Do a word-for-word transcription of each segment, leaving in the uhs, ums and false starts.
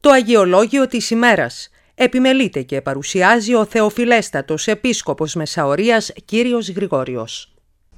Το Αγιολόγιο της ημέρας επιμελείται και παρουσιάζει ο Θεοφιλέστατος Επίσκοπος Μεσαωρίας κύριος Γρηγόριος.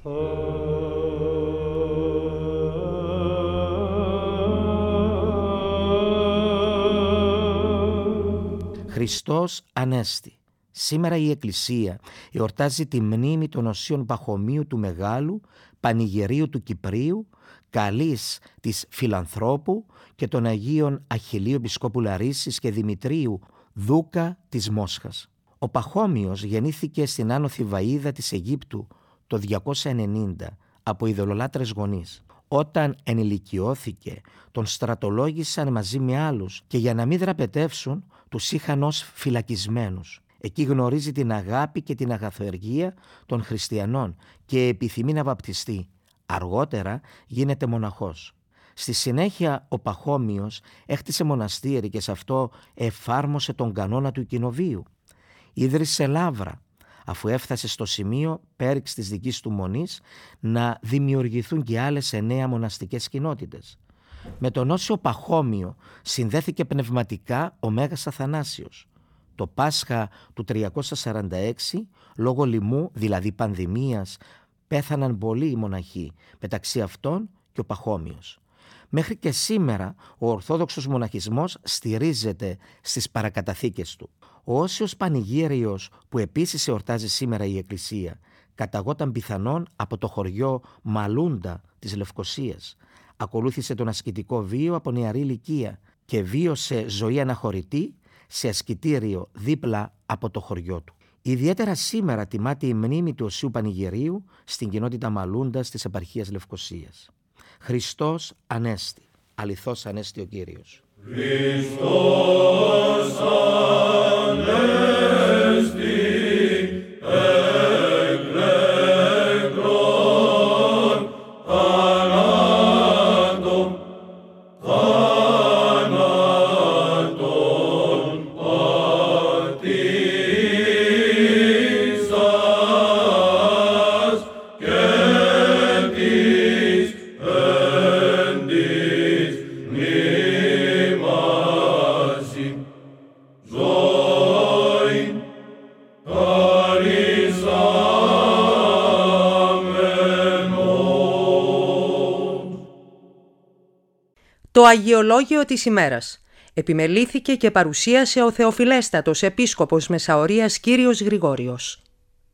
Χριστός Ανέστη. Σήμερα η Εκκλησία εορτάζει τη μνήμη των οσίων Παχωμίου του Μεγάλου, Πανηγυρίου του Κυπρίου, Καλής της Φιλανθρώπου και των Αγίων Αχιλλείου Επισκόπου Λαρίσης και Δημητρίου Δούκα της Μόσχας. Ο Παχώμιος γεννήθηκε στην Άνω Θηβαΐδα της Αιγύπτου το διακόσια ενενήντα από ειδωλολάτρες γονείς. Όταν ενηλικιώθηκε, τον στρατολόγησαν μαζί με άλλους και για να μην δραπετεύσουν τους είχαν ως φυλακισμένους. Εκεί γνωρίζει την αγάπη και την αγαθοεργία των χριστιανών και επιθυμεί να βαπτιστεί. Αργότερα γίνεται μοναχός. Στη συνέχεια ο Παχώμιος έχτισε μοναστήρι και σε αυτό εφάρμοσε τον κανόνα του κοινοβίου. Ίδρυσε λάβρα, αφού έφτασε στο σημείο πέριξ της δικής του μονής να δημιουργηθούν και άλλες εννέα μοναστικές κοινότητες. Με τον Όσιο Παχώμιο συνδέθηκε πνευματικά ο Μέγας Αθανάσιος. Το Πάσχα του τριακόσια σαράντα έξι, λόγω λοιμού, δηλαδή πανδημίας, πέθαναν πολλοί οι μοναχοί, μεταξύ αυτών και ο Παχώμιος. Μέχρι και σήμερα ο Ορθόδοξος μοναχισμός στηρίζεται στις παρακαταθήκες του. Ο Όσιος Πανηγύριος, που επίσης εορτάζει σήμερα η Εκκλησία, καταγόταν πιθανόν από το χωριό Μαλούντα της Λευκωσίας. Ακολούθησε τον ασκητικό βίο από νεαρή ηλικία και βίωσε ζωή αναχωρητή σε ασκητήριο δίπλα από το χωριό του. Ιδιαίτερα σήμερα τιμάται η μνήμη του Οσίου Πανηγυρίου στην κοινότητα Μαλούντας της επαρχίας Λευκωσίας. Χριστός Ανέστη. Αληθώς Ανέστη ο Κύριος. Χριστός Ανέστη. Το Αγιολόγιο της ημέρας επιμελήθηκε και παρουσίασε ο Θεοφιλέστατος Επίσκοπος Μεσαωρίας κύριος Γρηγόριος.